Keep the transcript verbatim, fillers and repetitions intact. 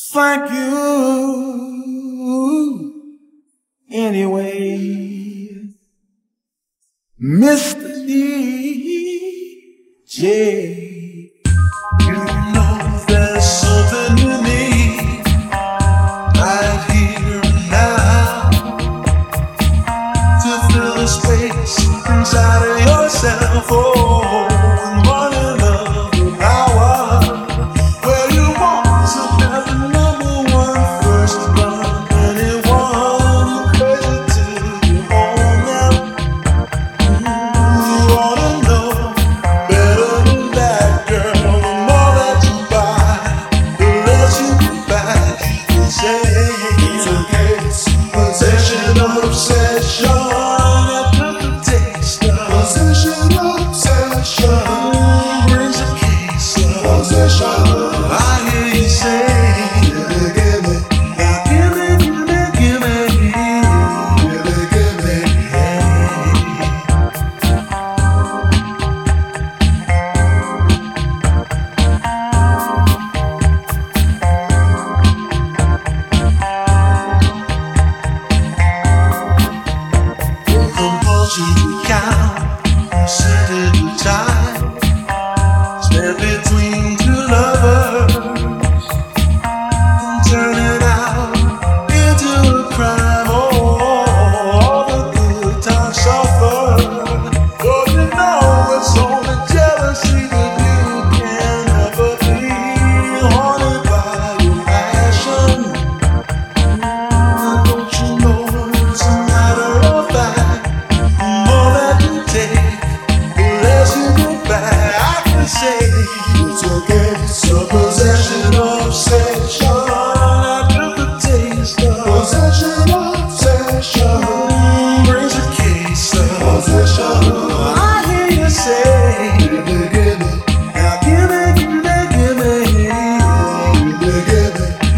Thank you anyway, Mister D J. You know there's something you need right here and now to fill the space inside of yourself. Oh, and one love an hour where you want to have the number one first run. Anyone crazy to you home now. You wanna know better than that, girl. The more that you buy, the less you can buy. You say it's a case, possession, obsession. After the taste of possession, obsession brings a case of possession. I hear you say, give me, give me, now give me, give me, give me, give me, give me, hey. Compulsion to count, set it in time, step between two lovers, and turn it out into a crime. Oh, all the good times suffer. Oh, you know it's only jealousy that you can ever be haunted by your passion. Don't you know it's a matter of fact? The more that you take, the less you get back. I can say it's okay. So possession, obsession. After the taste of possession, obsession brings a case of possession. I hear you say, give me, give me, now give me, give me, give me, give me, give me.